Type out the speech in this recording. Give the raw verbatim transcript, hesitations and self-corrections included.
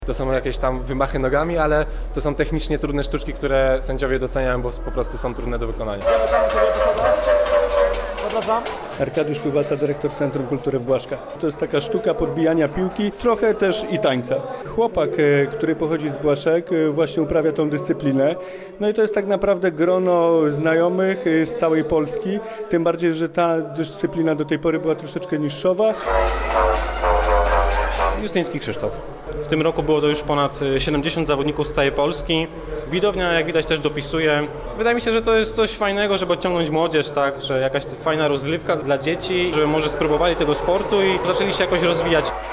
To są jakieś tam wymachy nogami, ale to są technicznie trudne sztuczki, które sędziowie doceniają, bo po prostu są trudne do wykonania. Arkadiusz Kubasa, dyrektor Centrum Kultury w Błaszkach. To jest taka sztuka podbijania piłki, trochę też i tańca. Chłopak, który pochodzi z Błaszek, właśnie uprawia tą dyscyplinę. No i to jest tak naprawdę grono znajomych z całej Polski, tym bardziej, że ta dyscyplina do tej pory była troszeczkę niższowa. Justyński Krzysztof. W tym roku było to już ponad siedemdziesiąt zawodników z całej Polski. Widownia, jak widać, też dopisuje. Wydaje mi się, że to jest coś fajnego, żeby odciągnąć młodzież, tak, że jakaś fajna rozrywka dla dzieci, żeby może spróbowali tego sportu i zaczęli się jakoś rozwijać.